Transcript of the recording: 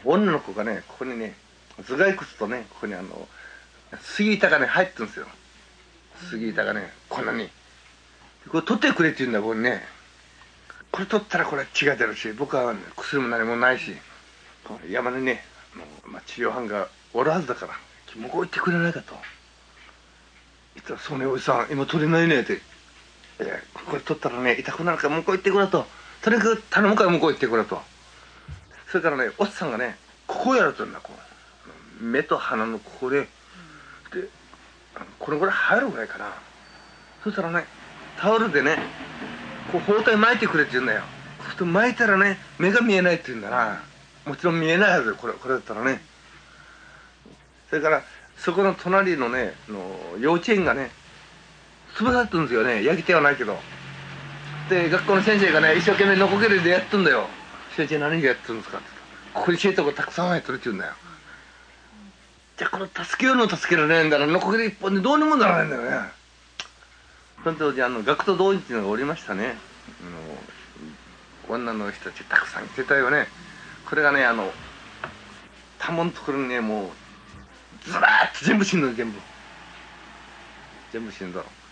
女の子がね、ここにね、頭蓋骨とね、ここに杉板がね、入ってるんですよ。杉板がね、こんなに。これ取ってくれって言うんだ、僕にね。これ取ったらこれ血が出るし、僕は薬も何もないし、山にね、治療班がおるはずだから、もうこう言ってくれないかと。言ったら、そうね、おじさん、今取れないねって。これ取ったらね、痛くなるから向こう行ってくれと。とにかく頼むから向こう行ってくれと。それからね、おっさんがね、ここをやるとんだ、こう。目と鼻のここで、で、これぐらい入るぐらいかな。そしたらね、タオルでね、こう包帯巻いてくれって言うんだよ。そうすると巻いたらね、目が見えないって言うんだな。もちろん見えないはずよ、これだったらね。それから、そこの隣のね、幼稚園がね、潰されてるんですよね。焼き手はないけど。で、学校の先生がね、一生懸命ノコギリでやってんだよ。先生何でやってるんですかって言ったら、ここに生徒がたくさん入ってるって言うんだよ。じゃあこの助けようの助けられないんだら、ノコギリ一本でどうにもならないんだよね。その当時、学徒動員っていうのがおりましたね。女の人たちたくさん来てたよね。これがね、多門のところにね、もう、ずらーっと全部死んだ、全部死んだ。